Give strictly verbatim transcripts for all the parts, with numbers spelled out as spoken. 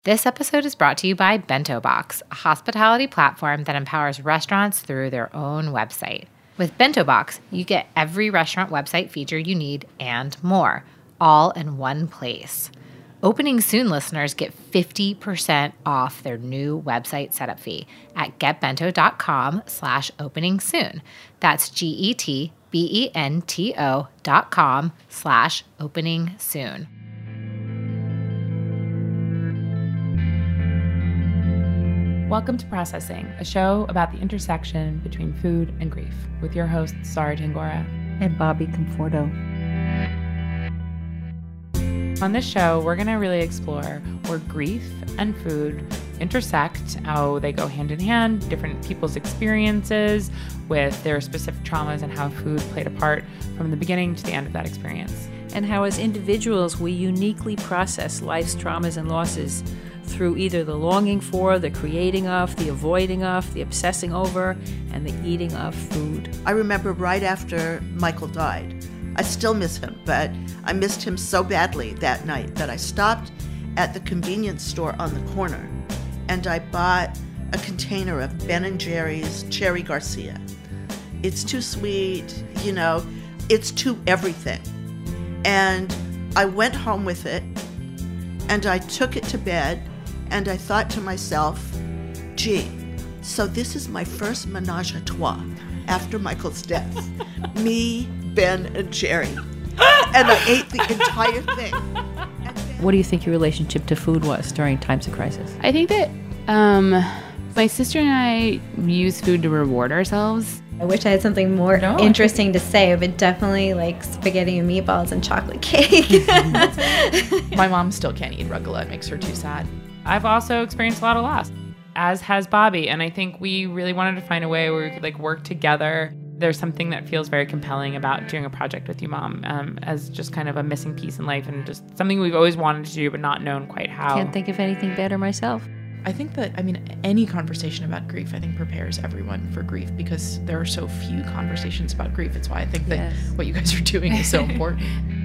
This episode is brought to you by Bento Box, a hospitality platform that empowers restaurants through their own website. With Bento Box, you get every restaurant website feature you need and more, all in one place. Opening Soon listeners get fifty percent off their new website setup fee at getbento.com slash opening soon. That's G-E-T-B-E-N-T-O dot com slash opening soon. Welcome to Processing, a show about the intersection between food and grief, with your hosts, Sara Tangora and Bobby Conforto. On this show, we're going to really explore where grief and food intersect, how they go hand in hand, different people's experiences with their specific traumas, and how food played a part from the beginning to the end of that experience. And how as individuals, we uniquely process life's traumas and losses through either the longing for, the creating of, the avoiding of, the obsessing over, and the eating of food. I remember right after Michael died, I still miss him, but I missed him so badly that night that I stopped at the convenience store on the corner and I bought a container of Ben and Jerry's Cherry Garcia. It's too sweet, you know, it's too everything. And I went home with it and I took it to bed. And I thought to myself, gee, so this is my first menage a trois after Michael's death. Me, Ben, and Jerry. And I ate the entire thing. What do you think your relationship to food was during times of crisis? I think that um, my sister and I use food to reward ourselves. I wish I had something more no, interesting to say, but definitely like spaghetti and meatballs and chocolate cake. My mom still can't eat rucola. It makes her too sad. I've also experienced a lot of loss, as has Bobby, and I think we really wanted to find a way where we could like work together. There's something that feels very compelling about doing a project with you, Mom, um, as just kind of a missing piece in life and just something we've always wanted to do but not known quite how. Can't think of anything better myself. I think that, I mean, any conversation about grief, I think, prepares everyone for grief because there are so few conversations about grief. It's why I think that Yes. what you guys are doing is so important.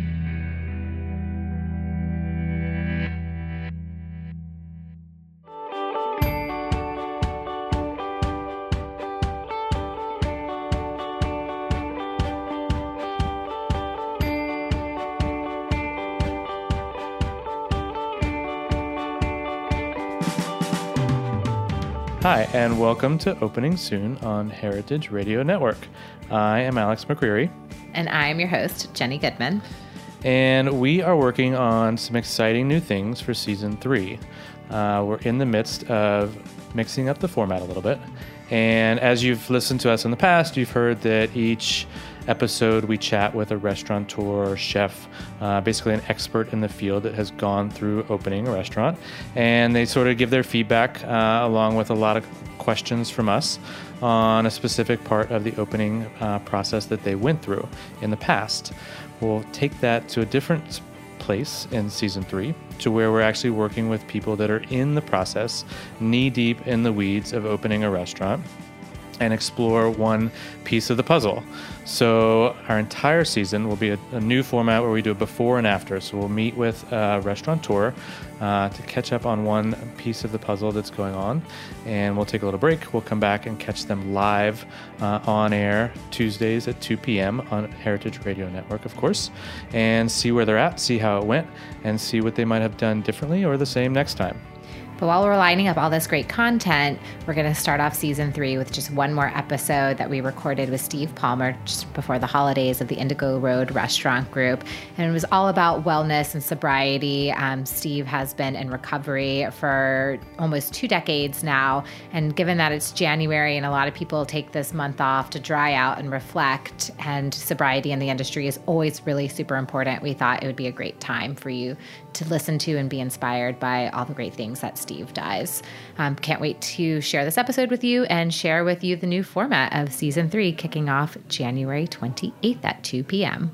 Hi, and welcome to Opening Soon on Heritage Radio Network. I am Alex McCreary. And I am your host, Jenny Goodman. And we are working on some exciting new things for season three. Uh, we're in the midst of mixing up the format a little bit. And as you've listened to us in the past, you've heard that each episode we chat with a restaurateur or chef, uh, basically an expert in the field that has gone through opening a restaurant. And they sort of give their feedback uh, along with a lot of questions from us on a specific part of the opening uh, process that they went through in the past. We'll take that to a different place in season three, to where we're actually working with people that are in the process, knee deep in the weeds of opening a restaurant, and explore one piece of the puzzle. So our entire season will be a, a new format where we do a before and after. So we'll meet with a restaurateur uh, to catch up on one piece of the puzzle that's going on. And we'll take a little break. We'll come back and catch them live uh, on air Tuesdays at two p.m. on Heritage Radio Network, of course, and see where they're at, see how it went, and see what they might have done differently or the same next time. But while we're lining up all this great content, we're going to start off season three with just one more episode that we recorded with Steve Palmer just before the holidays of the Indigo Road Restaurant Group. And it was all about wellness and sobriety. Um, Steve has been in recovery for almost two decades now. And given that it's January and a lot of people take this month off to dry out and reflect, and sobriety in the industry is always really super important, we thought it would be a great time for you to listen to and be inspired by all the great things that Steve does. Um, can't wait to share this episode with you and share with you the new format of season three, kicking off January twenty-eighth at two p.m.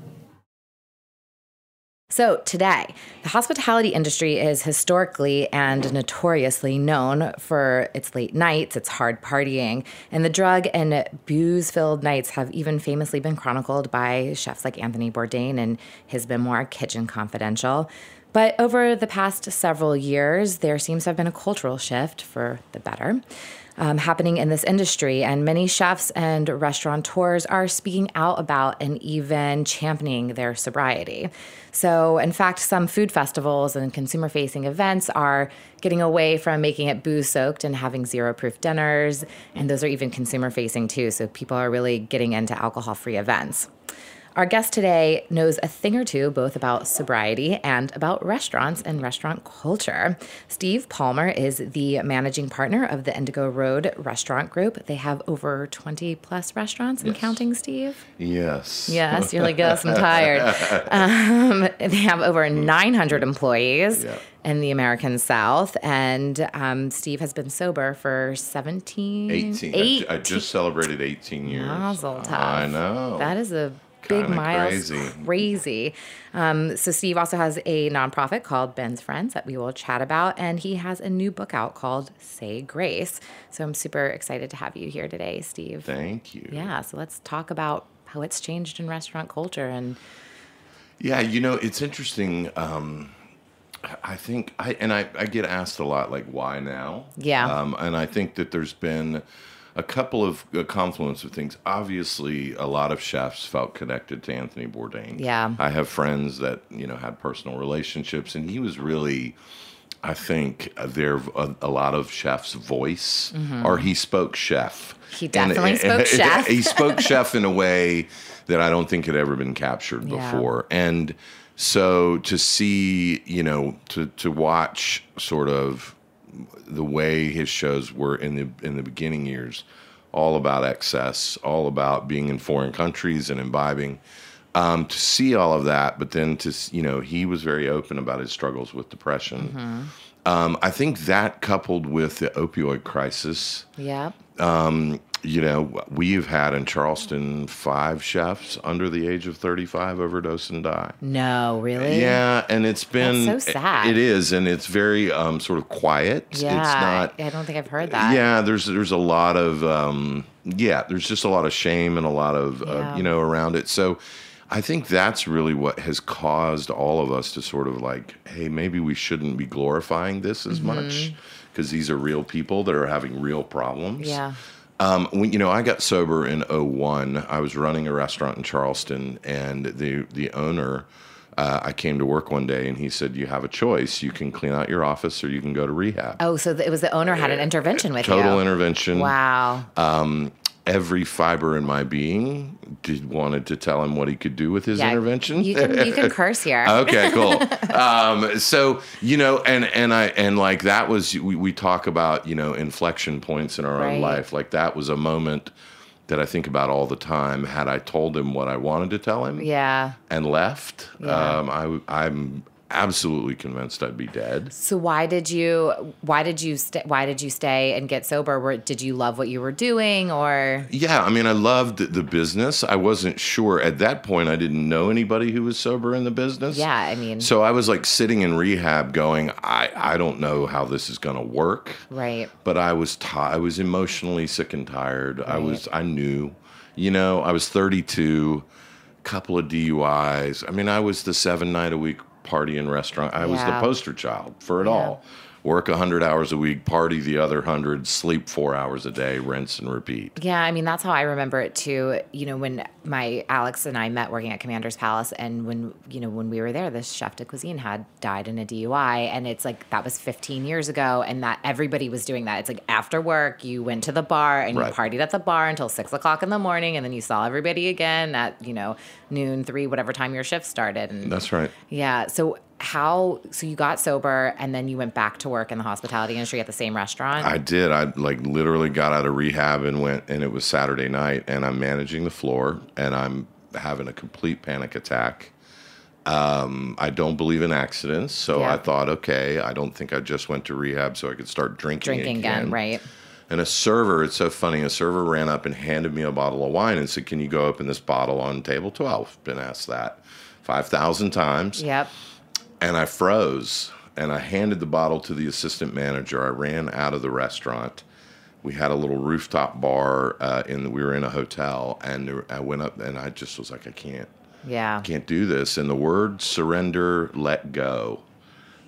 So today, the hospitality industry is historically and notoriously known for its late nights, its hard partying, and the drug and booze-filled nights have even famously been chronicled by chefs like Anthony Bourdain in his memoir, Kitchen Confidential. But over the past several years, there seems to have been a cultural shift for the better um, happening in this industry. And many chefs and restaurateurs are speaking out about and even championing their sobriety. So, in fact, some food festivals and consumer-facing events are getting away from making it booze-soaked and having zero-proof dinners. And those are even consumer-facing, too. So people are really getting into alcohol-free events. Our guest today knows a thing or two both about sobriety and about restaurants and restaurant culture. Steve Palmer is the managing partner of the Indigo Road Restaurant Group. They have over twenty plus restaurants and Yes. counting, Steve? Yes. Yes, you're like, yes, I'm tired. Um, they have over nine hundred employees Yeah. in the American South. And um, Steve has been sober for seventeen, eighteen. eight. I, I just celebrated eighteen years. Mazel tov. I know. That is a big Kinda miles. crazy. Crazy. Um, so Steve also has a nonprofit called Ben's Friends that we will chat about, and he has a new book out called Say Grace. So I'm super excited to have you here today, Steve. Thank you. Yeah, so let's talk about how it's changed in restaurant culture. And Yeah, you know, it's interesting. Um, I think, I and I, I get asked a lot, like, why now? Yeah. Um, and I think that there's been a couple of a confluence of things. Obviously, a lot of chefs felt connected to Anthony Bourdain. Yeah. I have friends that, you know, had personal relationships, and he was really, I think, uh, there a, a lot of chefs' voice, or he spoke chef. He definitely And- spoke chef. He spoke chef in a way that I don't think had ever been captured Yeah. before. And so to see, you know, to to watch sort of the way his shows were in the in the beginning years, all about excess, all about being in foreign countries and imbibing. Um, to see all of that, but then to s- you know, he was very open about his struggles with depression. Mm-hmm. Um, I think that coupled with the opioid crisis, yeah. you know, we've had in Charleston five chefs under the age of thirty-five overdose and die. No, really? Yeah, and it's been That's so sad. It is, and it's very um, sort of quiet. Yeah. It's not. I don't think I've heard that. Yeah, there's there's a lot of um, yeah, there's just a lot of shame and a lot of uh, Yeah. you know around it. So I think that's really what has caused all of us to sort of like, hey, maybe we shouldn't be glorifying this as Mm-hmm. much because these are real people that are having real problems. Yeah. Um, when you know, I got sober in oh one. I was running a restaurant in Charleston, and the the owner, uh, I came to work one day, and he said, "You have a choice. You can clean out your office, or you can go to rehab." Oh, so it was the owner had an intervention with you. Total intervention. Wow. Every fiber in my being did, wanted to tell him what he could do with his Yeah, intervention. You can, you can curse here. Okay, cool. um, so you know, and and I and like that was we, we talk about you know inflection points in our Right. own life. Like that was a moment that I think about all the time. Had I told him what I wanted to tell him, Yeah. and left, Yeah. um, I I'm absolutely convinced I'd be dead. So why did you why did you st- why did you stay and get sober? Were, did you love what you were doing, or Yeah, I mean, I loved the business. I wasn't sure at that point. I didn't know anybody who was sober in the business. yeah? I mean, So I was like sitting in rehab, going, I, I don't know how this is going to work. right? But I was ti I was emotionally sick and tired. I was I knew, you know, I was thirty-two, couple of D U Is. I mean, I was the seven night a week party and restaurant. I was the Yeah. poster child for it Yeah. all. Work one hundred hours a week, party the other one hundred, sleep four hours a day, rinse and repeat. Yeah, I mean, that's how I remember it too. You know, when my Alex and I met working at Commander's Palace, and when, you know, when we were there, this chef de cuisine had died in a D U I, and it's like, that was fifteen years ago, and that everybody was doing that. It's like after work, you went to the bar and Right. you partied at the bar until six o'clock in the morning, and then you saw everybody again at, you know, noon, three, whatever time your shift started. And That's right. yeah. So how, so you got sober and then you went back to work in the hospitality industry at the same restaurant? I did. I like literally got out of rehab and went, and it was Saturday night, and I'm managing the floor, and I'm having a complete panic attack. Um, I don't believe in accidents, so Yeah. I thought, okay, I don't think I just went to rehab so I could start drinking, Drinking again, right? And a server, it's so funny, a server ran up and handed me a bottle of wine and said, "Can you go open this bottle on table twelve?" Been asked that five thousand times. Yep. And I froze, and I handed the bottle to the assistant manager. I ran out of the restaurant. We had a little rooftop bar uh, in the, we were in a hotel, and there, I went up, and I just was like, I can't, Yeah. can't do this. And the word surrender, let go,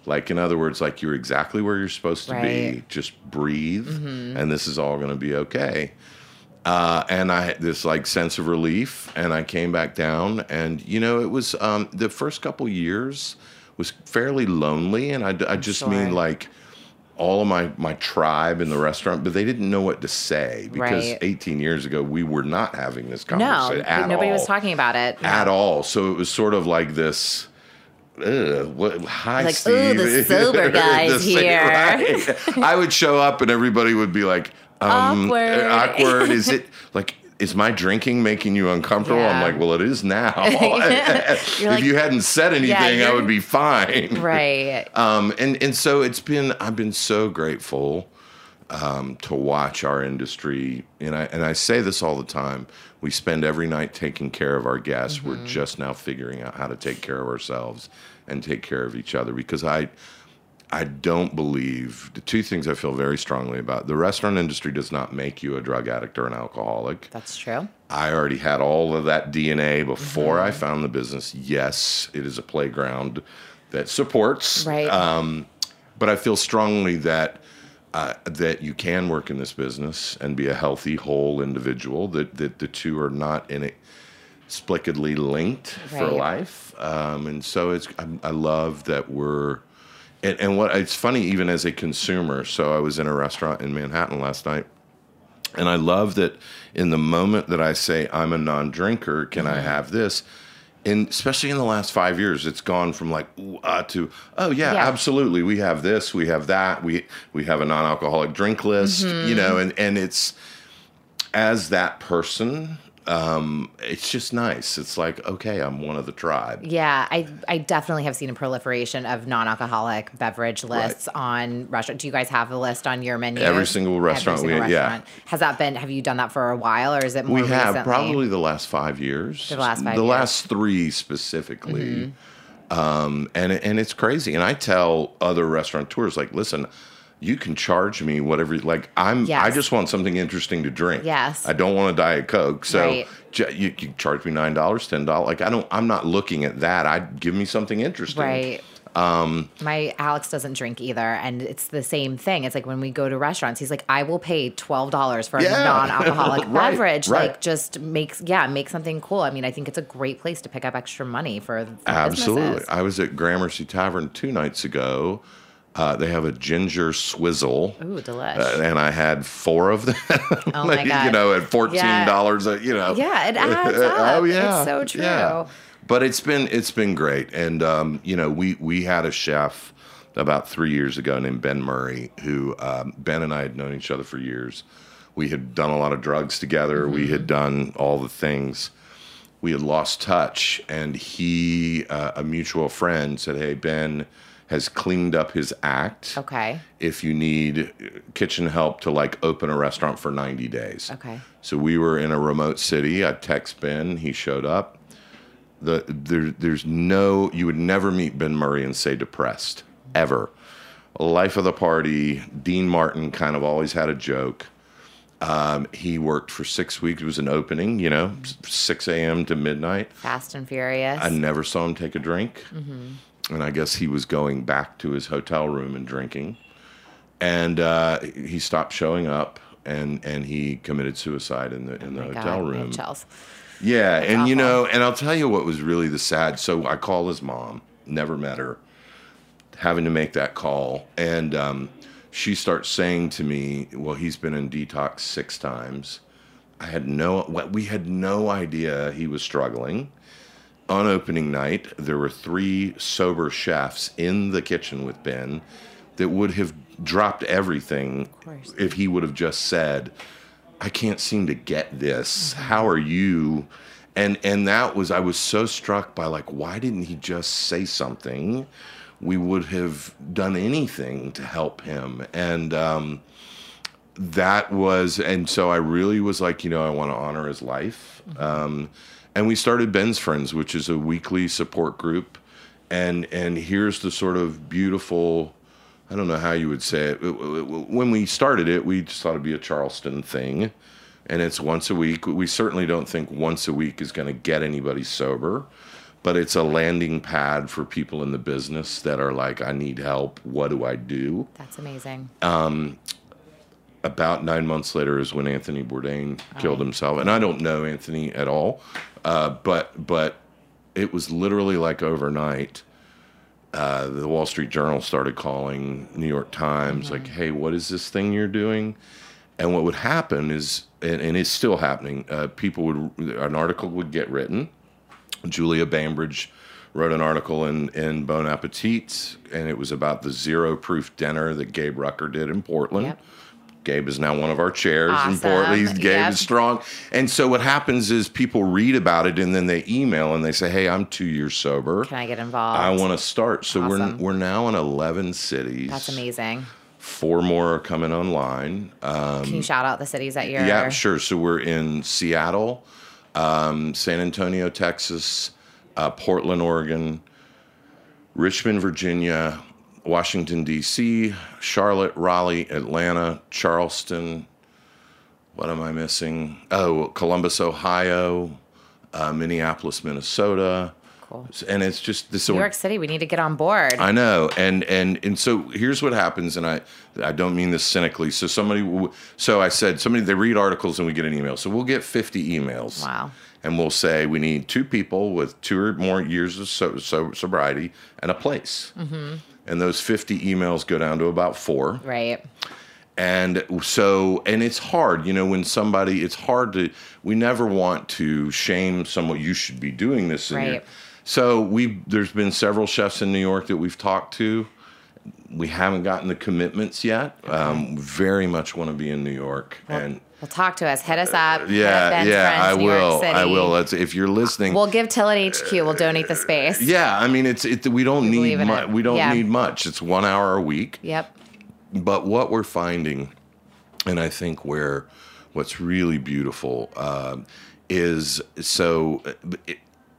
Like, in other words, like, you're exactly where you're supposed to be. Right. Just breathe, Mhm. and this is all going to be okay. Uh, and I had this, like, sense of relief, and I came back down. And, you know, it was um, the first couple years was fairly lonely. And I, I just Sure. mean, like, all of my, my tribe in the restaurant, but they didn't know what to say because Right. eighteen years ago, we were not having this No, conversation at nobody all. was talking about it. At all. So it was sort of like this... Ugh, what, hi, Like, Steve. ooh, the sober guy's The sa- here. right. I would show up and everybody would be like, um, Awkward. awkward. Is it like, is my drinking making you uncomfortable? Yeah. I'm like, well, it is now. You're if like, you hadn't said anything, I you're- would be fine. Right. Um, and, and so it's been, I've been so grateful um, to watch our industry. And I, and I say this all the time. We spend every night taking care of our guests. Mm-hmm. We're just now figuring out how to take care of ourselves and take care of each other, because I, I don't believe the two things I feel very strongly about. The restaurant industry does not make you a drug addict or an alcoholic. That's true. I already had all of that D N A before Mm-hmm. I found the business. Yes, it is a playground that supports. Right. Um, but I feel strongly that uh, that you can work in this business and be a healthy, whole individual. That that the two are not inexplicably linked for Right. life. Um, and so it's I, I love that we're. And, and what it's funny, even as a consumer. So I was in a restaurant in Manhattan last night. And I love that in the moment that I say I'm a non-drinker, can I have this? And especially in the last five years, it's gone from like ooh, uh, to oh yeah, Yeah. absolutely, we have this, we have that, we we have a non-alcoholic drink list, you know, and and it's as that person, um, it's just nice. It's like okay, I'm one of the tribe. Yeah, I I definitely have seen a proliferation of non-alcoholic beverage lists on restaurant. Do you guys have a list on your menu? Every single restaurant Every single we- yeah. restaurant. Has that been? Have you done that for a while, or is it more We have recently? probably the last five years. The last five The years. last three specifically. Um, and and it's crazy. And I tell other restaurateurs, like, listen, you can charge me whatever. Like, I'm. I Yes. just want something interesting to drink. Yes. I don't want a Diet Coke. So Right. j- you can charge me nine dollars, ten dollars. Like, I don't. I'm not looking at that. I give me something interesting. Right. Um, My Alex doesn't drink either, and it's the same thing. It's like when we go to restaurants, he's like, "I will pay twelve dollars for a Yeah. non-alcoholic Right, beverage." right. Like, just makes yeah, make something cool. I mean, I think it's a great place to pick up extra money for, for Absolutely. businesses. I was at Gramercy Tavern two nights ago. Uh, they have a ginger swizzle. Ooh, delish. Uh, and I had four of them. Oh my you God. know, at fourteen dollars. Uh, you know. Yeah, it adds up. oh yeah, It's so true. Yeah. But it's been it's been great, and um, you know, we we had a chef about three years ago named Ben Murray, who um, Ben and I had known each other for years. We had done a lot of drugs together. We had done all the things. We had lost touch, and he, uh, a mutual friend, said, "Hey, Ben has cleaned up his act. Okay. If you need kitchen help to like open a restaurant for ninety days." Okay. So we were in a remote city. I text Ben. He showed up. The there, there's no, you would never meet Ben Murray and say depressed, ever. Life of the party. Dean Martin kind of always had a joke. Um, he worked for six weeks. It was an opening, you know, six a.m. to midnight. Fast and Furious. I never saw him take a drink. And I guess he was going back to his hotel room and drinking. And uh, he stopped showing up, and, and he committed suicide in the in the Oh my hotel God, I have room. chills. Yeah, and you awful. know, and I'll tell you what was really the sad. So I call his mom, never met her, having to make that call, and um, she starts saying to me, "Well, he's been in detox six times." I had no, we had no idea he was struggling. On opening night, there were three sober chefs in the kitchen with Ben that would have dropped everything course. if he would have just said, "I can't seem to get this. How are you?" And and that was, I was so struck by like, why didn't he just say something? We would have done anything to help him. And um, that was, and so I really was like, you know, I want to honor his life. Um, and we started Ben's Friends, which is a weekly support group. And and here's the sort of beautiful, I don't know how you would say it. When we started it, we just thought it'd be a Charleston thing. And it's once a week. We certainly don't think once a week is going to get anybody sober. but it's a landing pad for people in the business that are like, I need help. What do I do? That's amazing. Um, about nine months later is when Anthony Bourdain killed himself. And I don't know Anthony at all, uh, but but it was literally like overnight. Uh, the Wall Street Journal started calling New York Times, like, hey, what is this thing you're doing? And what would happen is, and, and it's still happening, uh, people would, an article would get written. Julia Bainbridge wrote an article in, in Bon Appetit, and it was about the zero-proof dinner that Gabe Rucker did in Portland. Yep. Gabe is now one of our chairs Awesome. in Portland. He's, Gabe Yep. is strong. And so what happens is people read about it, and then they email, and they say, hey, I'm two years sober. Can I get involved? I want to start. So Awesome. we're we're now in eleven cities. That's amazing. Four more are coming online. Um, Can you shout out the cities that you're? yeah, sure. So we're in Seattle, um, San Antonio, Texas, uh, Portland, Oregon, Richmond, Virginia, Washington, D C, Charlotte, Raleigh, Atlanta, Charleston. What am I missing? Oh, Columbus, Ohio, uh, Minneapolis, Minnesota. Cool. And it's just this. New York City, we need to get on board. I know, and and and so here's what happens, and I I don't mean this cynically. So somebody, w- so I said somebody they read articles and we get an email. So we'll get fifty emails. Wow. And we'll say we need two people with two or more years of so, so, sobriety and a place. Mm-hmm. And those fifty emails go down to about four. Right. And so, and it's hard, you know, when somebody, it's hard to, we never want to shame someone, you should be doing this. In Right. your, so we, there's been several chefs in New York that we've talked to. We haven't gotten the commitments yet. Okay. Um, very much want to be in New York. Well, and well, talk to us. Hit us up. uh, yeah, Ben's yeah, Friends, I New York will. City. I will. Let's, if you're listening. We'll give Till at H Q. We'll donate the space. Yeah, I mean, it's it. We don't We need believe in mu- it. we don't Yeah. need much. It's one hour a week. Yep. But what we're finding, and I think where what's really beautiful um, is so it,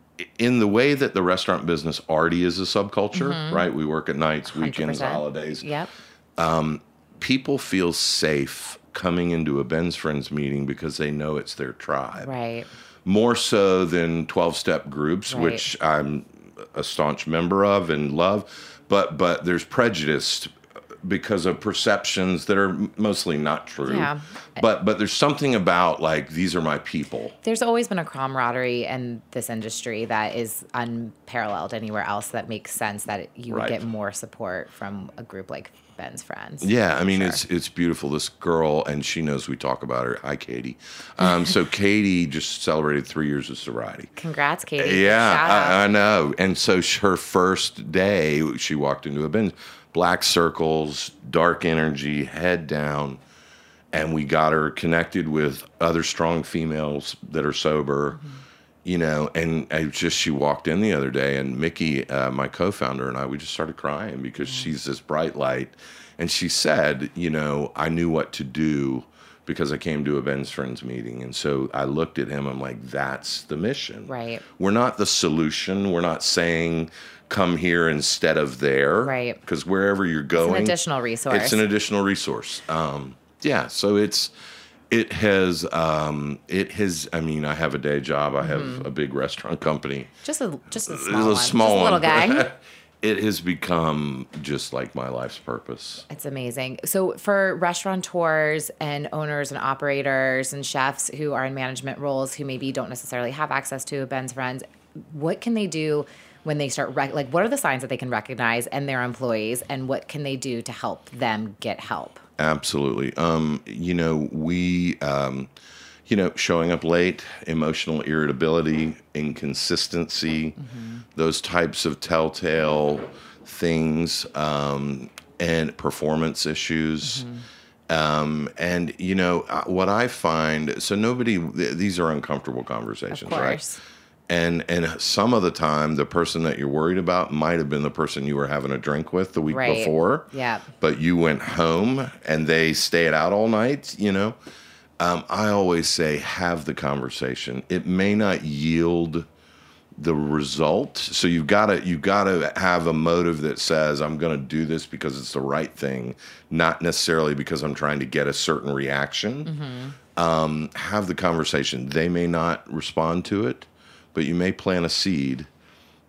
in the way that the restaurant business already is a subculture, Mhm. right? We work at nights, weekends, one hundred percent. holidays. Yep. Um, people feel safe coming into a Ben's Friends meeting because they know it's their tribe. Right. More so than twelve-step groups, Right. which I'm a staunch member of and love. But but there's prejudice because of perceptions that are mostly not true. Yeah. But but there's something about like these are my people. There's always been a camaraderie in this industry that is unparalleled anywhere else. That makes sense that you would Right. get more support from a group like Ben's Friends. Yeah, I mean Sure. it's it's beautiful. This girl, and she knows we talk about her. Hi, Katie. Um, so Katie just celebrated three years of sobriety. Congrats, Katie. Yeah, Shout out. I, I know. And so sh- her first day, she walked into a Ben's, black circles, dark energy, head down, and we got her connected with other strong females that are sober. Mm-hmm. You know, and I just, she walked in the other day, and Mickey, uh, my co-founder, and I, we just started crying because mm-hmm. she's this bright light. And she said, you know, I knew what to do because I came to a Ben's Friends meeting. And so I looked at him, I'm like, that's the mission. Right. We're not the solution. We're not saying come here instead of there. Right. Because wherever you're going. It's an additional resource. It's an additional resource. Um, yeah, so it's, It has, um, it has, I mean, I have a day job. I have Mhm. a big restaurant company. Just a just a It's small a one. small just a little one. guy. It has become just like my life's purpose. It's amazing. So for restaurateurs and owners and operators and chefs who are in management roles who maybe don't necessarily have access to a Ben's Friends, what can they do when they start, rec- like what are the signs that they can recognize in their employees, and what can they do to help them get help? Absolutely. Um, you know, we, um, you know, showing up late, emotional irritability, inconsistency, mm-hmm. those types of telltale things, um, and performance issues. Mm-hmm. Um, and, you know, what I find, so nobody, th- these are uncomfortable conversations, of course. right? And and some of the time, the person that you're worried about might have been the person you were having a drink with the week right. before. Yeah. But you went home and they stayed out all night, you know. Um, I always say have the conversation. It may not yield the result, so you've got to you've got to have a motive that says I'm going to do this because it's the right thing, not necessarily because I'm trying to get a certain reaction. Mm-hmm. Um, have the conversation. They may not respond to it, but you may plant a seed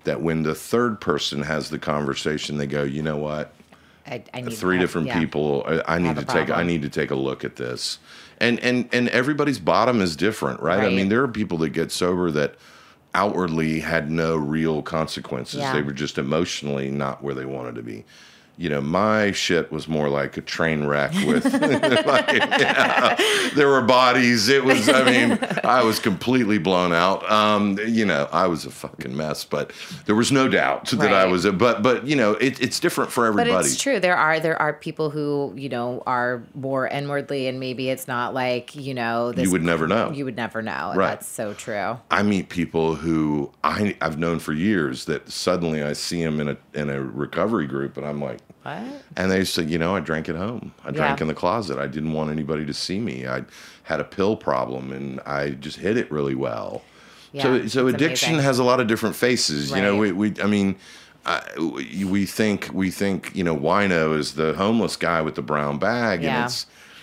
that when the third person has the conversation, they go, you know what? I, I need Three help. different Yeah. people. I, I need Have a to take. I problem. need to take a look at this, and and and everybody's bottom is different, right? I Right. mean, there are people that get sober that outwardly had no real consequences. Yeah. They were just emotionally not where they wanted to be. You know, my shit was more like a train wreck with, like, yeah, there were bodies. It was, I mean, I was completely blown out. Um, you know, I was a fucking mess, but there was no doubt that I Right. was, a, but, but, you know, it, it's different for But everybody. it's true. There are there are people who, you know, are more inwardly, and maybe it's not like, you know, this, You would never know. You would never know. And Right. That's so true. I meet people who I, I've known for years that suddenly I see them in a, in a recovery group and I'm like, What? and they say, you know, I drank at home. I drank Yeah. in the closet. I didn't want anybody to see me. I had a pill problem and I just hid it really well. Yeah, so, so it's addiction amazing. has a lot of different faces. You know, we, Right. we, I mean, I, we, we think, we think, you know, wino is the homeless guy with the brown bag, Yeah. and it's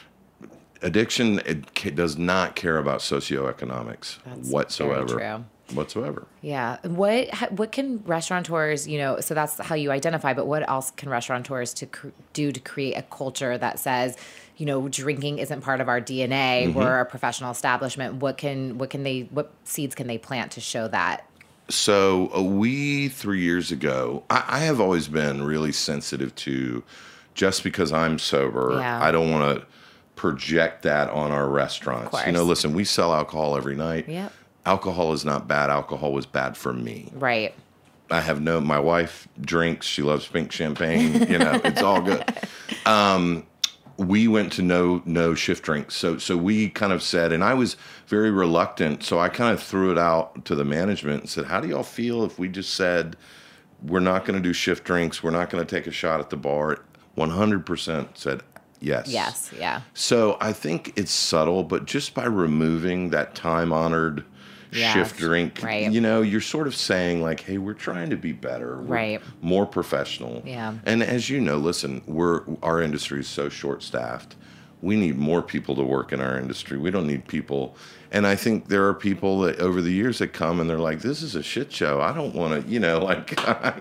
addiction. It ca- does not care about socioeconomics That's whatsoever. very true. Whatsoever. Yeah. What ha- what can restaurateurs, you know, so that's how you identify, but what else can restaurateurs to cr- do to create a culture that says, you know, drinking isn't part of our D N A. Mm-hmm. We're a professional establishment. What can what can they what seeds can they plant to show that? So uh, we three years ago, I, I have always been really sensitive to, just because I'm sober, Yeah. I don't want to project that on our restaurants. course. You know, listen, we sell alcohol every night. Yep. Alcohol is not bad. Alcohol was bad for me. Right. I have no. My wife drinks. She loves pink champagne. You know, it's all good. Um, we went to no no shift drinks. So so we kind of said, and I was very reluctant. So I kind of threw it out to the management and said, "How do y'all feel if we just said we're not going to do shift drinks? We're not going to take a shot at the bar?" one hundred percent said yes. Yes. Yeah. So I think it's subtle, but just by removing that time honored Yes, shift drink, right. you know, you're sort of saying like, hey, we're trying to be better. We're Right. more professional. Yeah. And as you know, listen, we're our industry is so short staffed. We need more people to work in our industry. We don't need people. And I think there are people that over the years that come and they're like, this is a shit show. I don't want to, you know, like,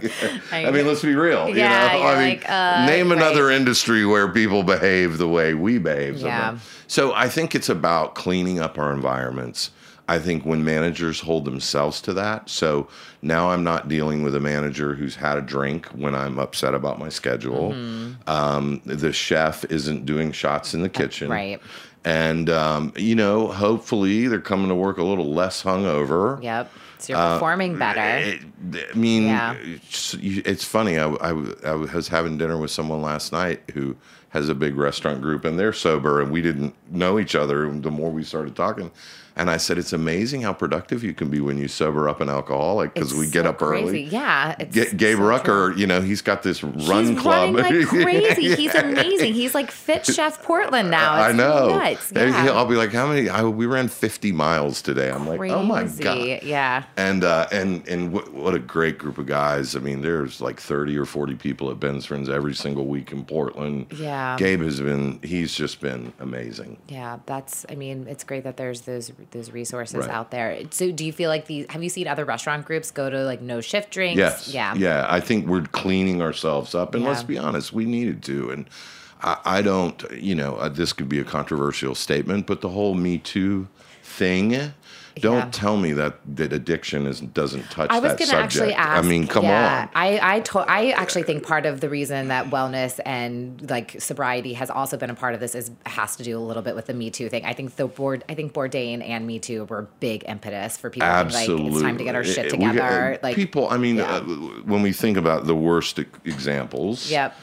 I mean, let's be real. Yeah, you know? you're I mean, like, uh, name another right. industry where people behave the way we behave. Yeah. sometimes. So I think it's about cleaning up our environments. I think when managers hold themselves to that, so now I'm not dealing with a manager who's had a drink when I'm upset about my schedule. Mm-hmm. Um, the chef isn't doing shots in the kitchen. Right. And, um, you know, hopefully they're coming to work a little less hungover. Yep. So you're performing better. It- I mean, Yeah. it's, it's funny. I, I, I was having dinner with someone last night who has a big restaurant group, and they're sober, and we didn't know each other. The more we started talking, and I said, it's amazing how productive you can be when you sober up an alcoholic, because It's we get so up crazy. early. Yeah. It's G- Gabe so Rucker, true. you know, he's got this run He's club. running like crazy. He's amazing. He's like Fit Chef Portland now. I It's know. Nuts. And Yeah. I'll be like, how many? I, we ran fifty miles today. I'm like, oh my Crazy. God. Yeah. And uh, and and what, what a great group of guys. I mean, there's like thirty or forty people at Ben's Friends every single week in Portland. Yeah. Gabe has been, he's just been amazing. Yeah, that's. I mean, it's great that there's those those resources Right. out there. So, do you feel like these? Have you seen other restaurant groups go to like no shift drinks? Yes. Yeah. Yeah. I think we're cleaning ourselves up. And Yeah. let's be honest, we needed to. And I, I don't, you know, uh, this could be a controversial statement, but the whole Me Too thing, don't Yeah. tell me that, that addiction is, doesn't touch I was that going to subject. actually ask. I mean, come yeah, on. I I, to, I actually think part of the reason that wellness and like sobriety has also been a part of this is has to do a little bit with the Me Too thing. I think the board, I think Bourdain and Me Too were big impetus for people Absolutely. being like, it's time to get our shit Uh, we- together. uh, like people, I mean, yeah. uh, when we think about the worst e- examples, Yep.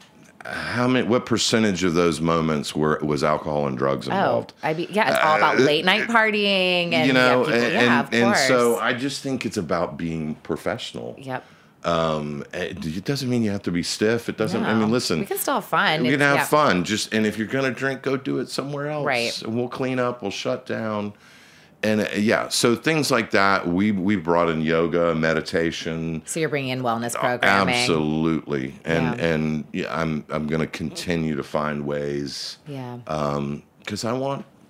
how many, what percentage of those moments were was alcohol and drugs Oh, involved? I mean, yeah, it's all about Uh, late night partying and you know, yeah, people, and, yeah, and, of and course. so I just think it's about being professional. Yep. Um, it, it doesn't mean you have to be stiff. It doesn't. I No. mean, listen, we can still have fun. we can It's- have yeah. fun. Just and if you're gonna drink, go do it somewhere else. Right. And we'll clean up. We'll shut down. And uh, yeah, so things like that. We we brought in yoga, meditation. So you're bringing in wellness programming. Absolutely. And Yeah. and yeah, I'm I'm gonna continue to find ways. Yeah. Um, because I want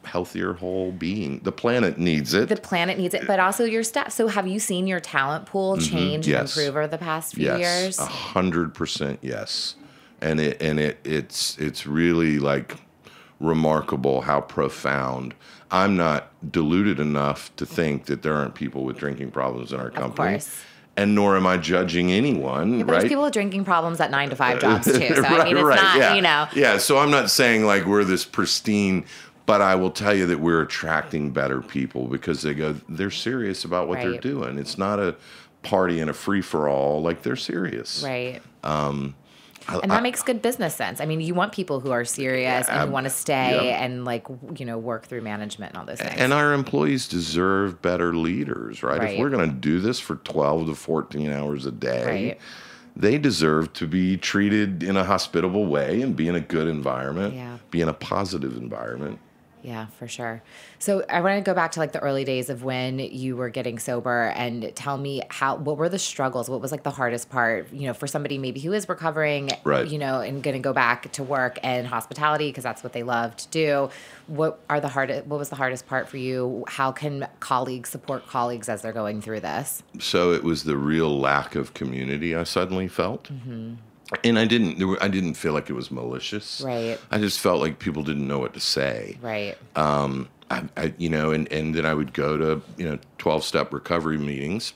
healthier whole being. The planet needs it. The planet needs it, but also your staff. So have you seen your talent pool change Yes. and improve over the past few yes, years? a hundred percent yes. And it and it it's it's really like remarkable how profound. I'm not deluded enough to think that there aren't people with drinking problems in our company. course. And nor am I judging anyone, Yeah, but right? there's people with drinking problems at nine to five jobs too. So I Right, mean, it's right, not, yeah. you know. Yeah, so I'm not saying like we're this pristine, but I will tell you that we're attracting better people because they go, they're serious about what they're Right. doing. It's not a party and a free for all. Like they're serious. Right. Um, I, And that I- makes good business sense. I mean, you want people who are serious and Yeah, who want to stay yeah. and like, you know, work through management and all those things. And our employees deserve better leaders, right? Right. If we're going to do this for twelve to fourteen hours a day, Right. they deserve to be treated in a hospitable way and be in a good environment, Yeah. be in a positive environment. Yeah, for sure. So I want to go back to like the early days of when you were getting sober and tell me how, what were the struggles? What was like the hardest part, you know, for somebody maybe who is recovering, Right. you know, and going to go back to work and hospitality because that's what they love to do. What are the hardest, what was the hardest part for you? How can colleagues support colleagues as they're going through this? So it was the real lack of community I suddenly felt. Mm-hmm. And I didn't. There were, I didn't feel like it was malicious. Right. I just felt like people didn't know what to say. Right. Um, I, I, you know, and, and then I would go to you know twelve-step recovery meetings.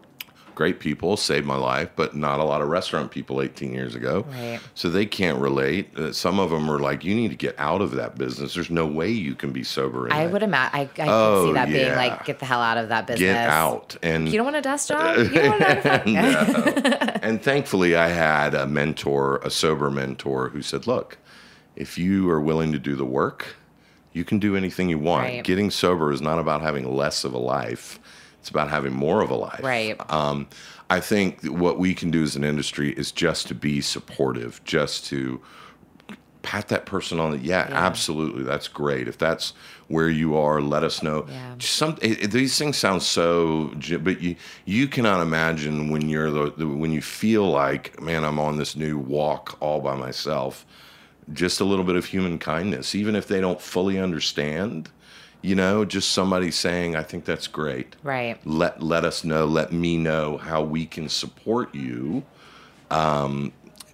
Great people, saved my life, but not a lot of restaurant people eighteen years ago. Right. So they can't relate. Uh, some of them are like, you need to get out of that business. There's no way you can be sober. In I that. would imagine, I, I could Oh, see that being yeah. like, get the hell out of that business. Get out. And You don't want a desk job? You don't want a No. And thankfully, I had a mentor, a sober mentor, who said, look, if you are willing to do the work, you can do anything you want. Right. Getting sober is not about having less of a life. It's about having more of a life. Right. Um, I think that what we can do as an industry is just to be supportive, just to pat that person on the, yeah, Yeah. absolutely, that's great. If that's where you are, let us know. Yeah. Just some it, it- these things sound so, j- but you you cannot imagine when you're the, the when you feel like, man, I'm on this new walk all by myself. Just a little bit of human kindness, even if they don't fully understand. You know, just somebody saying, I think that's great. Right. Let let us know, let me know how we can support you. Um,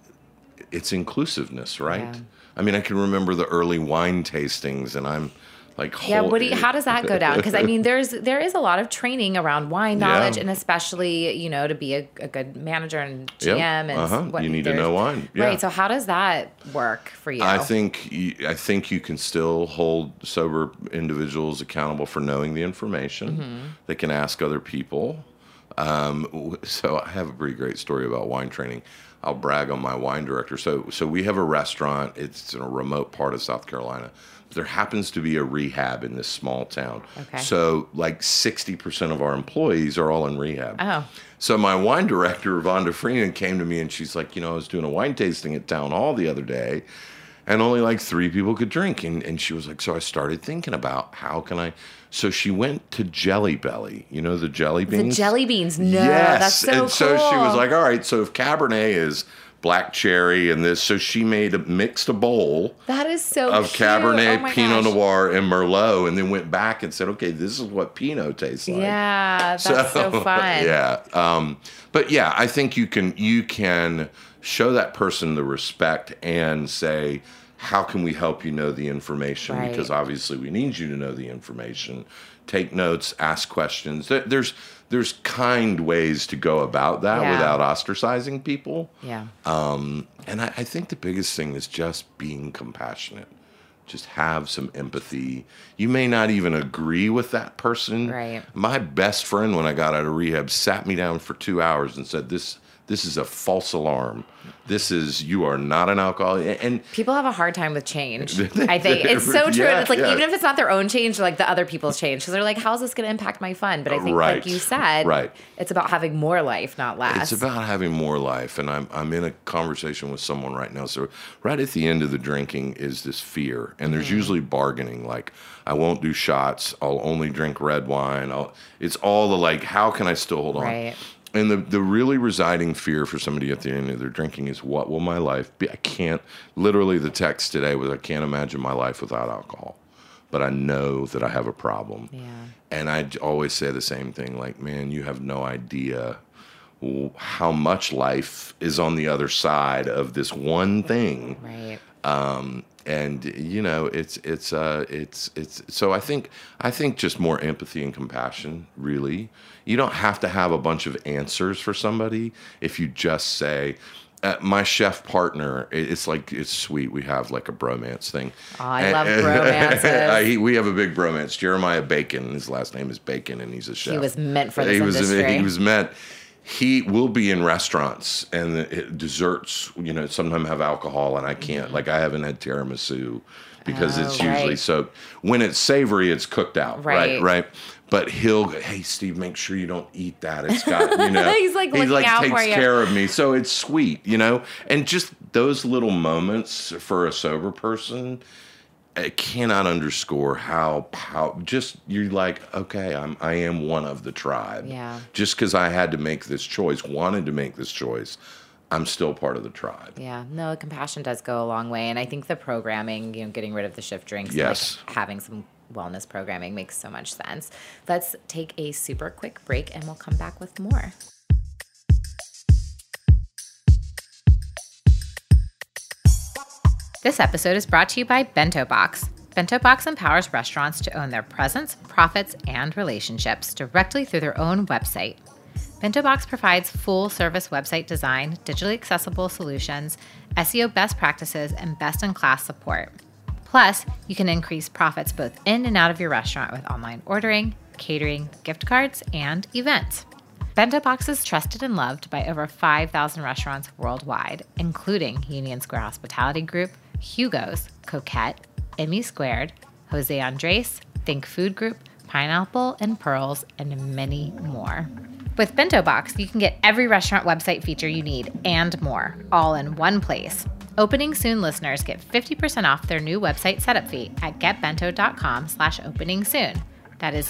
it's inclusiveness, right? Yeah. I mean, I can remember the early wine tastings, and I'm like, Yeah, whole- what do you, how does that go down? Because I mean, there's there is a lot of training around wine Yeah. knowledge, and especially you know to be a, a good manager and G M Yep, and uh-huh. what You need to there's- know wine. Yeah. Right. So how does that work for you? I think you, I think you can still hold sober individuals accountable for knowing the information. Mm-hmm. They can ask other people. Um, w- so I have a pretty great story about wine training. I'll brag on my wine director. So so we have a restaurant. It's in a remote part of South Carolina. There happens to be a rehab in this small town. Okay. So like sixty percent of our employees are all in rehab. Oh. So my wine director, Vonda Freeman, came to me and she's like, you know, I was doing a wine tasting at Town Hall the other day, and only like three people could drink. And, and she was like, so I started thinking about how can I. So she went to Jelly Belly. You know the jelly the beans? jelly beans. No, Yes. that's so and cool. so she was like, all right, so if Cabernet is black cherry and this, so she made a mixed a bowl that is so of cute. Cabernet, Oh my Pinot gosh. Noir, and Merlot, and then went back and said, okay, this is what Pinot tastes like. Yeah, that's so, fun. Yeah. Um, but yeah, I think you can you can show that person the respect and say, how can we help you know the information? Right. Because obviously we need you to know the information. Take notes, ask questions. There- There's there's kind ways to go about that Yeah. without ostracizing people. Yeah. Um, and I, I think the biggest thing is just being compassionate. Just have some empathy. You may not even agree with that person. Right. My best friend, when I got out of rehab, sat me down for two hours and said, "This, this is a false alarm. This is you are not an alcoholic." And People have a hard time with change. I think it's so true. Yeah, and it's like yeah. even if it's not their own change, like the other people's change, because they're like, "How's this going to impact my fun?" But I think, Right. like you said, Right. it's about having more life, not less. It's about having more life, and I'm I'm in a conversation with someone right now. So right at the end of the drinking is this fear, and there's Mm-hmm. usually bargaining. Like I won't do shots. I'll only drink red wine. I'll, it's all the like. How can I still hold on? Right. And the the really residing fear for somebody at the end of their drinking is, what will my life be? I can't. Literally, the text today was, I can't imagine my life without alcohol. but I know that I have a problem. Yeah. And I always say the same thing, like, man, you have no idea how much life is on the other side of this one thing. Right. Um, and you know, it's it's uh, it's it's. So I think I think just more empathy and compassion. Really, you don't have to have a bunch of answers for somebody if you just say. Uh, my chef partner, it's like, it's sweet. We have like a bromance thing. Oh, I love bromances. uh, we have a big bromance. Jeremiah Bacon, his last name is Bacon, and he's a chef. He was meant for this he was, industry. He was meant. He will be in restaurants and the, it, desserts, you know, sometimes have alcohol, and I can't. Mm-hmm. Like, I haven't had tiramisu because oh, it's usually right. so. When it's savory, it's cooked out, right? Right. right? But he'll, hey, Steve, make sure you don't eat that. It's got, you know. He's like looking he like out takes for you. care of me, so it's sweet, you know. And just those little moments for a sober person, I cannot underscore how how just you're like, okay, I'm I am one of the tribe. Yeah. Just because I had to make this choice, wanted to make this choice, I'm still part of the tribe. Yeah, no, compassion does go a long way, and I think the programming, you know, getting rid of the shift drinks, yes, like having some wellness programming makes so much sense. Let's take a super quick break, and we'll come back with more. This episode is brought to you by Bento Box. Bento Box empowers restaurants to own their presence, profits, and relationships directly through their own website. Bento Box provides full-service website design, digitally accessible solutions, S E O best practices, and best-in-class support. Plus, you can increase profits both in and out of your restaurant with online ordering, catering, gift cards, and events. Bento Box is trusted and loved by over five thousand restaurants worldwide, including Union Square Hospitality Group, Hugo's, Coquette, Emmy Squared, Jose Andres, Think Food Group, Pineapple and Pearls, and many more. With Bento Box, you can get every restaurant website feature you need and more, all in one place. Opening Soon listeners get fifty percent off their new website setup fee at getbento.com slash opening soon. That is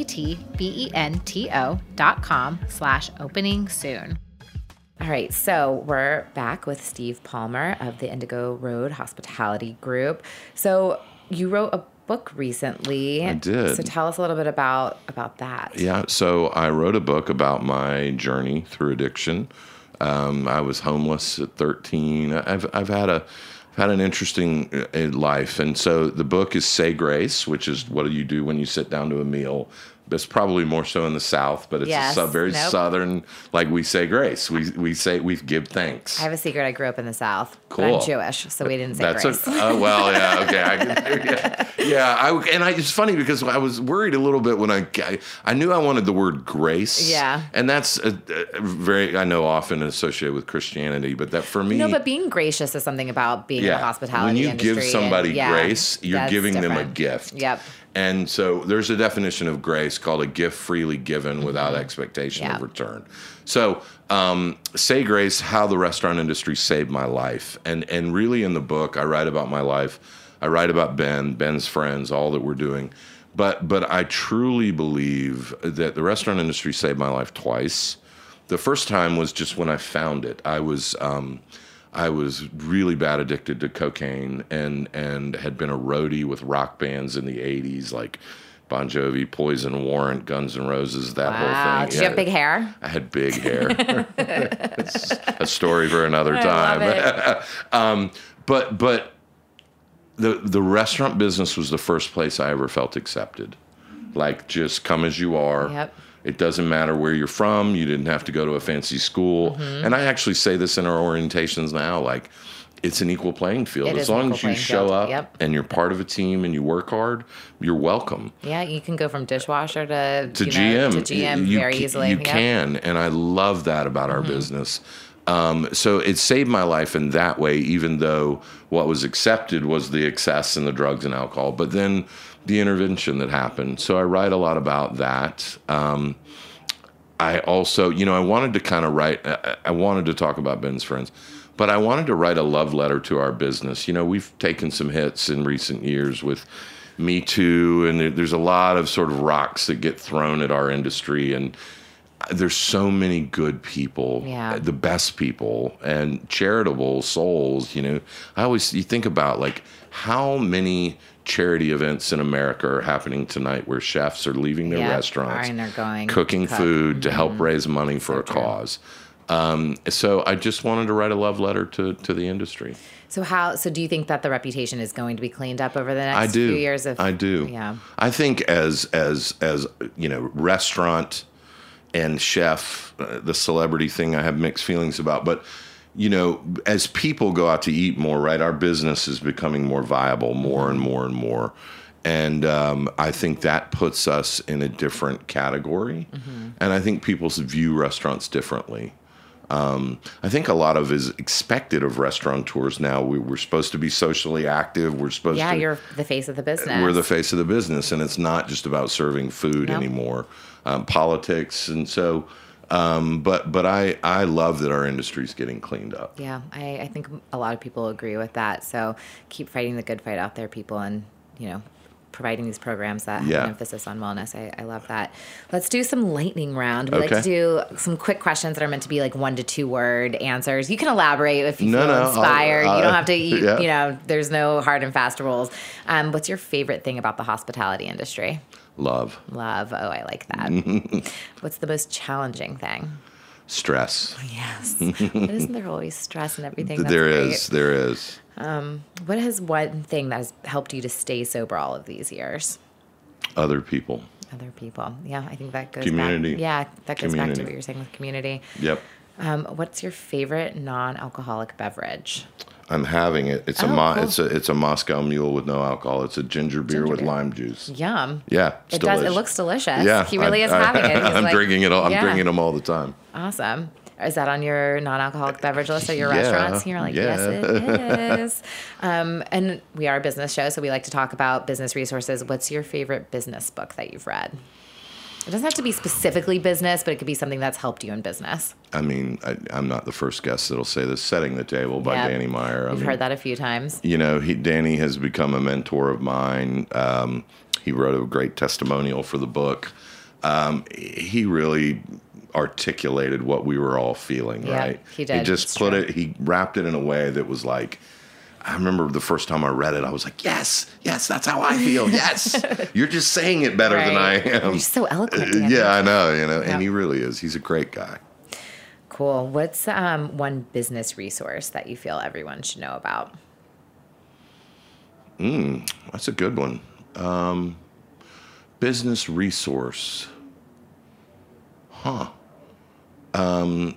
G-E-T-B-E-N-T-O dot com slash opening soon. All right, so we're back with Steve Palmer of the Indigo Road Hospitality Group. So you wrote a book recently. I did. So tell us a little bit about, about that. Yeah, so I wrote a book about my journey through addiction. Um, I was homeless at thirteen. I've I've had a I've had an interesting life, and so the book is Say Grace, which is what do you do when you sit down to a meal. It's probably more so in the South, but it's yes, a very nope. Southern, like we say grace. We we say we give thanks. I have a secret. I grew up in the South. Cool. But I'm Jewish, so we didn't say That's grace. Oh, uh, well, yeah, okay. I can, yeah, yeah I, and I, it's funny because I was worried a little bit when I, I, I knew I wanted the word grace. Yeah. And that's a, a very, I know, often associated with Christianity, but that for me. No, but being gracious is something about being yeah, in the hospitality when you industry. give somebody and, yeah, grace, you're giving them a different. gift. Yep. And so there's a definition of grace called a gift freely given without expectation Yeah. of return. So um, Say Grace, how the restaurant industry saved my life. And and really in the book, I write about my life. I write about Ben, Ben's friends, all that we're doing. But but I truly believe that the restaurant industry saved my life twice. The first time was just when I found it. I was... Um, I was really bad addicted to cocaine and, and had been a roadie with rock bands in the eighties, like Bon Jovi, Poison, Warrant, Guns N' Roses, that Wow. whole thing. Did you have big hair? I had big hair. It's a story for another I time. love um, but but the the restaurant business was the first place I ever felt accepted. Like, just come as you are. Yep. It doesn't matter where you're from. You didn't have to go to a fancy school. Mm-hmm. And I actually say this in our orientations now, like, it's an equal playing field. It as is an long equal as you playing show field. up Yep. and you're part of a team and you work hard, you're welcome. Yeah, you can go from dishwasher to, To you G M. Know, to G M you, very ca- easily. You Yep. can. And I love that about our Mm-hmm. business. Um, so it saved my life in that way, even though what was accepted was the excess and the drugs and alcohol. But then the intervention that happened. So I write a lot about that. Um, I also, you know, I wanted to kind of write, I, I wanted to talk about Ben's friends, but I wanted to write a love letter to our business. You know, we've taken some hits in recent years with Me Too, and there, there's a lot of sort of rocks that get thrown at our industry. And there's so many good people, Yeah. the best people and charitable souls. You know, I always, you think about like how many charity events in America are happening tonight where chefs are leaving their Yeah, restaurants, and they're going cooking to cook. food to help raise money for a cause. Um, so I just wanted to write a love letter to, to the industry. So how? So do you think that the reputation is going to be cleaned up over the next I do. few years? Of, I do. Yeah. I think as as as you know, restaurant and chef, uh, the celebrity thing, I have mixed feelings about. But you know, as people go out to eat more, right, our business is becoming more viable, more and more and more. And um, I think that puts us in a different category. Mm-hmm. And I think people view restaurants differently. Um, I think a lot of is expected of restaurateurs now. We, we're supposed to be socially active. We're supposed Yeah, to. you're the face of the business. We're the face of the business, and it's not just about serving food Nope. anymore. Um, politics, and so. Um, but but I, I love that our industry's getting cleaned up. Yeah, I, I think a lot of people agree with that. So keep fighting the good fight out there, people, and you know, providing these programs that have Yeah. an emphasis on wellness. I, I love that. Let's do some lightning round. We like Okay. to do some quick questions that are meant to be like one to two word answers. You can elaborate if you No, feel no, I'll- inspired. uh, you don't have to eat, yeah. you know, there's no hard and fast rules. Um, what's your favorite thing about the hospitality industry? Love, Love. Oh, I like that. What's the most challenging thing? stress. Yes. But isn't there always stress and everything? That's There great. is, there is. What is one thing that has helped you to stay sober all of these years? Other people. Other people. Yeah, I think that goes Community. back. Yeah, that goes back Community. to what you're saying with community. Yep. Um, what's your favorite non-alcoholic beverage? I'm having it. It's a Oh, mo- cool. it's a it's a Moscow Mule with no alcohol. It's a ginger beer Ginger with beer. lime juice. Yum. Yeah, it's It does. It delicious. looks delicious. Yeah, He really I- is I- having it. He's I'm like- drinking it all. I'm Yeah. drinking them all the time. Awesome. Is that on your non-alcoholic beverage list at your Yeah, restaurants? And you're like, yeah. yes, it is. um, and we are a business show, so we like to talk about business resources. What's your favorite business book that you've read? It doesn't have to be specifically business, but it could be something that's helped you in business. I mean, I, I'm not the first guest that'll say this. Setting the Table by Yep. Danny Meyer. I You've mean, heard that a few times. You know, he, Danny has become a mentor of mine. Um, he wrote a great testimonial for the book. Um, he really articulated what we were all feeling, Yeah, right? he did. He just It's put true. it, he wrapped it in a way that was like, I remember the first time I read it, I was like, yes, yes, that's how I feel. Yes. You're just saying it better than I Right. am. You're just so eloquent, Danny. Yeah, I know, you know, Yeah. and he really is. He's a great guy. Cool. What's um, one business resource that you feel everyone should know about? That's a good one. Um, business resource. Huh. Um,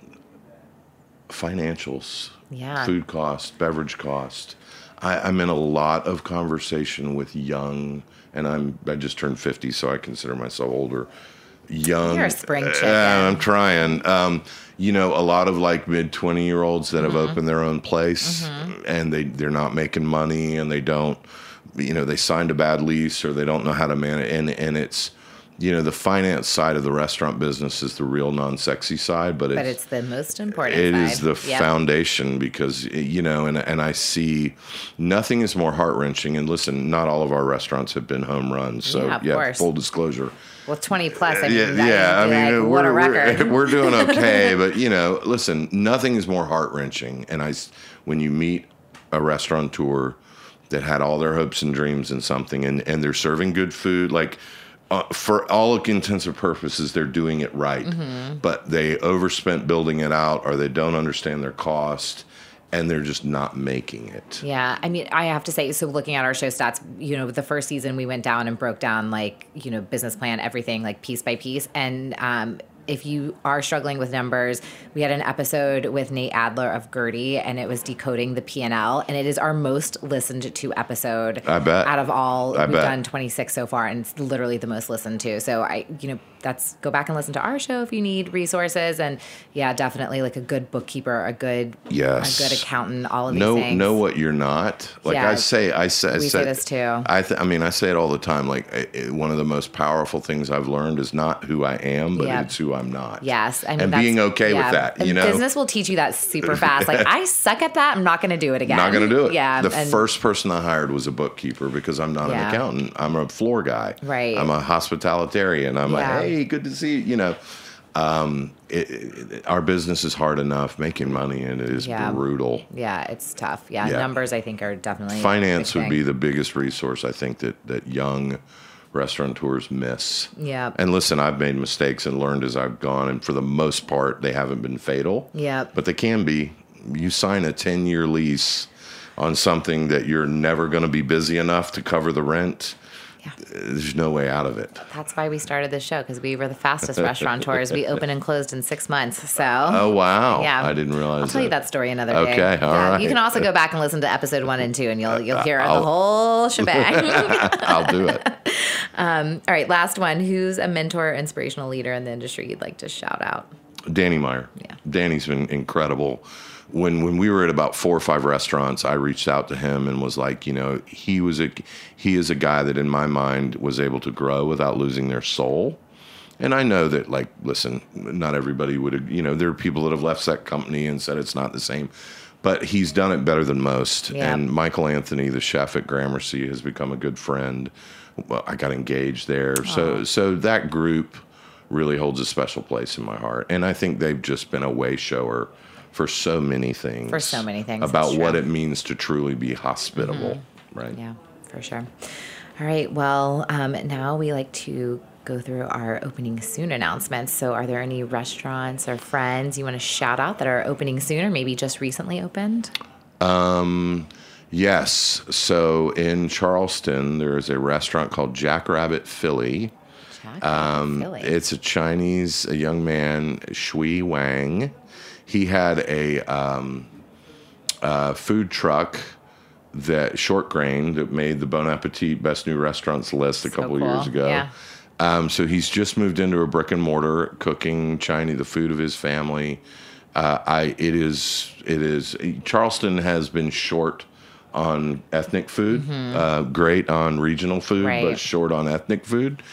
financials. Yeah. Food cost, beverage cost. I, I'm in a lot of conversation with young, and I'm I just turned fifty, so I consider myself older. Young. You're a spring Uh, chicken. I'm trying. Um, you know, a lot of like mid twenty year olds that Mm-hmm. have opened their own place, and they they're not making money, and they don't. You know, they signed a bad lease, or they don't know how to manage, and and it's. You know, the finance side of the restaurant business is the real non-sexy side, but it's, But it's the most important it side. is the Yep. foundation because, you know, and and I see nothing is more heart-wrenching. And listen, not all of our restaurants have been home runs. So, Yeah, of yeah, course. full disclosure. Well, twenty plus. I mean, yeah, that yeah. I would be mean, like, what a we're, record. we're, we're doing okay. But, you know, listen, nothing is more heart-wrenching. And I, s- when you meet a restaurateur that had all their hopes and dreams in something and, and they're serving good food, like, Uh, for all intents and purposes, they're doing it right, Mm-hmm. but they overspent building it out, or they don't understand their cost, and they're just not making it. Yeah, I mean, I have to say, so looking at our show stats, you know, the first season we went down and broke down like, you know, business plan, everything like piece by piece. And um, if you are struggling with numbers, we had an episode with Nate Adler of Gertie, and it was decoding the P and L, and it is our most listened to episode. I bet. Out of all, I we've bet. done twenty-six so far, and it's literally the most listened to. So I, you know, that's go back and listen to our show if you need resources, and yeah, definitely like a good bookkeeper, a good, Yes. a good accountant, all of these Know things. know what you're not. Like Yeah. I say, I say, I We say this too. I th- I mean, I say it all the time. Like I, I- one of the most powerful things I've learned is not who I am, but Yeah. it's who I'm not. Yes, I mean, and that's- being okay yeah. with that. You And know, business will teach you that super fast. Like, I suck at that. I'm not going to do it again. not going to do it. Yeah. The and- first person I hired was a bookkeeper because I'm not Yeah. an accountant. I'm a floor guy. Right. I'm a hospitalitarian. I'm Yeah. like, hey, good to see you. You know, Um, it, it, our business is hard enough. Making money in it is Yeah. brutal. Yeah, it's tough. Yeah, Yeah. numbers I think are definitely a Finance big would be thing. the biggest resource I think that, that young restaurateurs miss. Yeah. And listen, I've made mistakes and learned as I've gone, and for the most part, they haven't been fatal. Yeah. But they can be. You sign a ten-year lease on something that you're never going to be busy enough to cover the rent. Yeah. There's no way out of it. That's why we started this show, because we were the fastest restaurateurs. We opened and closed in six months. So. Oh, wow. Yeah. I didn't realize I'll tell you that story another Okay, day. all yeah. right. You can also go back and listen to episode one and two, and you'll you'll hear I'll- the whole shebang. I'll do it. um, all right, last one. Who's a mentor or inspirational leader in the industry you'd like to shout out? Danny Meyer. Yeah. Danny's been incredible. When when we were at about four or five restaurants, I reached out to him and was like, you know, he was a he is a guy that in my mind was able to grow without losing their soul. And I know that, like, listen, not everybody would, you know, there are people that have left that company and said it's not the same. But he's done it better than most. Yeah. And Michael Anthony, the chef at Gramercy, has become a good friend. Well, I got engaged there. So so that group really holds a special place in my heart. And I think they've just been a way shower for so many things. For so many things, About that's what true. it means to truly be hospitable, right? Yeah, for sure. All right. Well, um, now we like to go through our opening soon announcements. So are there any restaurants or friends you want to shout out that are opening soon or maybe just recently opened? Um, yes. So in Charleston, there is a restaurant called Jackrabbit Philly. Jack Um, Philly. it's a Chinese a young man, Shui Wang. He had a um, uh, food truck that short grain that made the Bon Appetit Best New Restaurants list a So couple cool. years ago. Yeah. Um, so he's just moved into a brick and mortar cooking Chinese, the food of his family. Uh, I it is it is Charleston has been short on ethnic food, uh, great on regional food, Right. but short on ethnic food.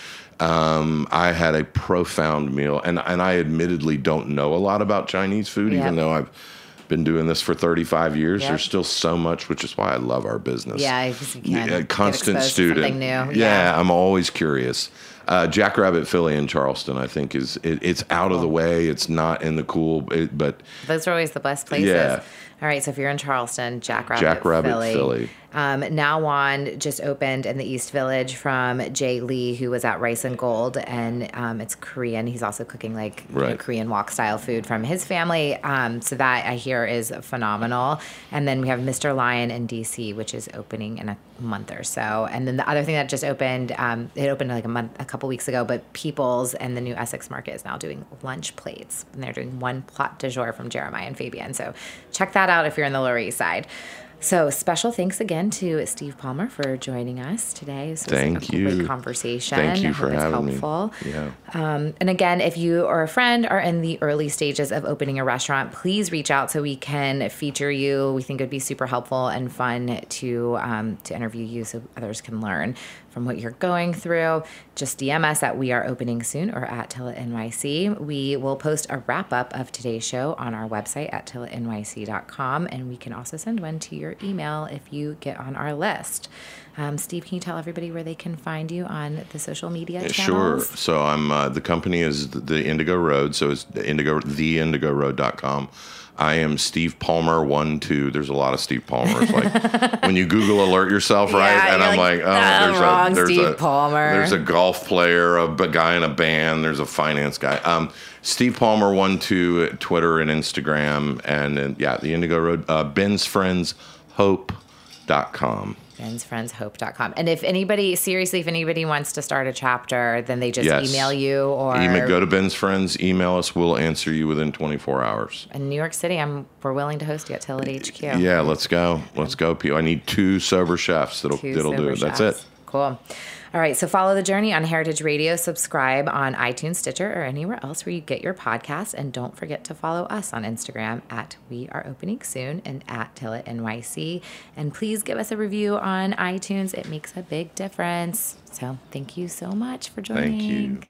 Um, I had a profound meal, and and I admittedly don't know a lot about Chinese food, Yep. even though I've been doing this for thirty-five years. Yep. There's still so much, which is why I love our business. Yeah, because you can Yeah, a get constant exposed to student. something new. Yeah, Yeah. I'm always curious. Uh, Jackrabbit Philly in Charleston, I think, is it, it's out of the way. It's not in the cool, it, but Those are always the best places. Yeah. All right, so if you're in Charleston, Jackrabbit, Jackrabbit Philly. Philly. Um, Now On just opened in the East Village from Jay Lee, who was at Rice and Gold, and um, it's Korean. He's also cooking like you know, Right. Korean wok style food from his family. Um, so that I hear is phenomenal. And then we have Mister Lion in D C, which is opening in a month or so. And then the other thing that just opened, um, it opened like a month, a couple weeks ago, but People's and the new Essex Market is now doing lunch plates, and they're doing one plat du jour from Jeremiah and Fabian. So check that out if you're in the Lower East Side. So special thanks again to Steve Palmer for joining us today. This was Thank a you. great conversation. Thank you I for hope it's having helpful. me. Yeah. Um, and again, if you or a friend are in the early stages of opening a restaurant, please reach out so we can feature you. We think it would be super helpful and fun to um, to interview you so others can learn from what you're going through. Just D M us at We Are Opening Soon or at Tilla N Y C. We will post a wrap up of today's show on our website at tilla n y c dot com, and we can also send one to your email if you get on our list. Um, Steve, can you tell everybody where they can find you on the social media Sure. channels? So I'm uh, the company is the Indigo Road, so it's the Indigo the indigo road dot com. I am Steve Palmer one two. There's a lot of Steve Palmers. Like when you Google alert yourself, right? Yeah, and you're I'm like, like, oh, "Ah, there's wrong a there's Steve a Palmer." there's a golf player, a, b- guy in a band. There's a finance guy. Um, Steve Palmer one two at Twitter and Instagram, and then yeah, the Indigo Road. Uh, Ben's Friends Hope dot com. bens friends hope dot com. And if anybody, seriously, if anybody wants to start a chapter, then they just Yes. email you or Email, go to Ben's Friends, email us. We'll answer you within twenty-four hours. in New York City, I'm we're willing to host you at Tilla H Q. Yeah, let's go. Let's go, P. I need two sober chefs that'll Two that'll do sober it. That's chefs. it. Cool. All right, so follow the journey on Heritage Radio, subscribe on iTunes, Stitcher, or anywhere else where you get your podcasts, and don't forget to follow us on Instagram at We Are Opening Soon and at Tilla N Y C. And please give us a review on iTunes. It makes a big difference. So thank you so much for joining. Thank you.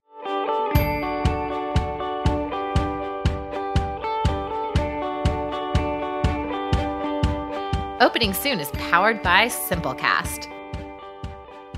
Opening Soon is powered by Simplecast.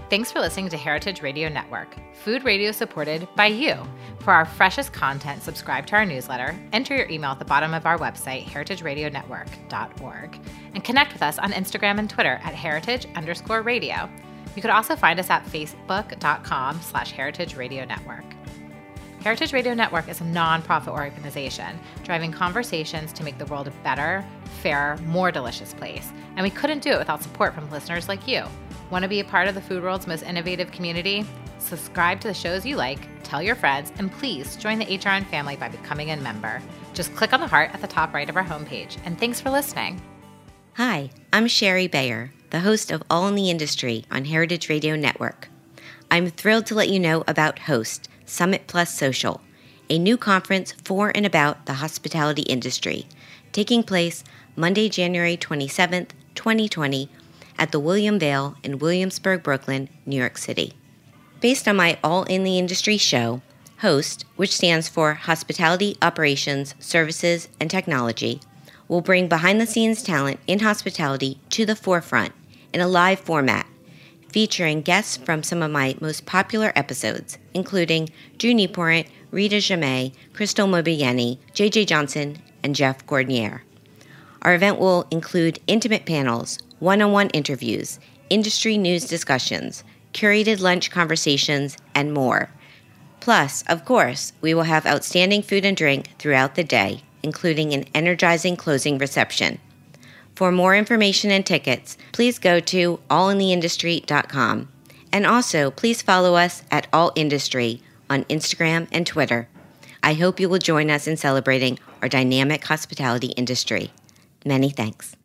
Thanks for listening to Heritage Radio Network, food radio supported by you. For our freshest content, subscribe to our newsletter, enter your email at the bottom of our website, heritage radio network dot org, and connect with us on Instagram and Twitter at heritage underscore radio. You could also find us at facebook.com slash heritage radio network. Heritage Radio Network is a nonprofit organization driving conversations to make the world a better, fairer, more delicious place. And we couldn't do it without support from listeners like you. Want to be a part of the food world's most innovative community? Subscribe to the shows you like, tell your friends, and please join the H R N family by becoming a member. Just click on the heart at the top right of our homepage. And thanks for listening. Hi, I'm Sherry Bayer, the host of All in the Industry on Heritage Radio Network. I'm thrilled to let you know about Host, Summit Plus Social, a new conference for and about the hospitality industry, taking place Monday, January twenty-seventh, twenty twenty, at the William Vale in Williamsburg, Brooklyn, New York City. Based on my All in the Industry show, Host, which stands for Hospitality Operations, Services, and Technology, will bring behind-the-scenes talent in hospitality to the forefront in a live format, featuring guests from some of my most popular episodes, including Drew Nieporent, Rita Jamay, Crystal Mobieni, J J Johnson, and Jeff Gordnier. Our event will include intimate panels, one-on-one interviews, industry news discussions, curated lunch conversations, and more. Plus, of course, we will have outstanding food and drink throughout the day, including an energizing closing reception. For more information and tickets, please go to all in the industry dot com. And also, please follow us at All Industry on Instagram and Twitter. I hope you will join us in celebrating our dynamic hospitality industry. Many thanks.